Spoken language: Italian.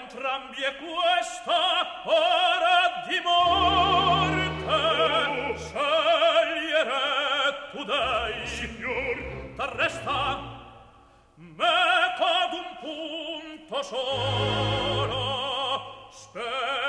entrambi è questa ora di morte scegliere tu dei, signor. T'arresta me ad un punto solo, spera